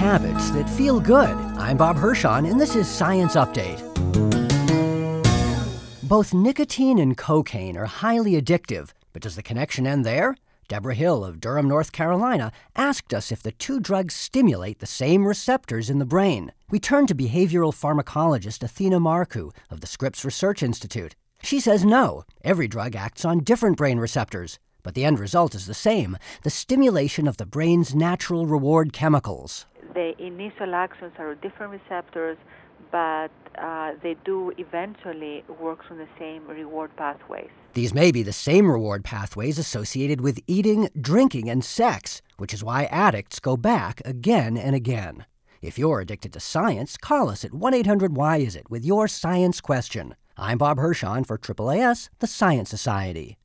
habits that feel good. I'm Bob Hirschon, and this is Science Update. Both nicotine and cocaine are highly addictive, but does the connection end there? Deborah Hill of Durham, North Carolina, asked us if the two drugs stimulate the same receptors in the brain. We turned to behavioral pharmacologist Athena Marcu of the Scripps Research Institute. She says no, every drug acts on different brain receptors, but the end result is the same, the stimulation of the brain's natural reward chemicals. The initial actions are different receptors, but they do eventually work through the same reward pathways. These may be the same reward pathways associated with eating, drinking, and sex, which is why addicts go back again and again. If you're addicted to science, call us at 1-800-WHY-IS-IT with your science question. I'm Bob Hirschon for AAAS, the Science Society.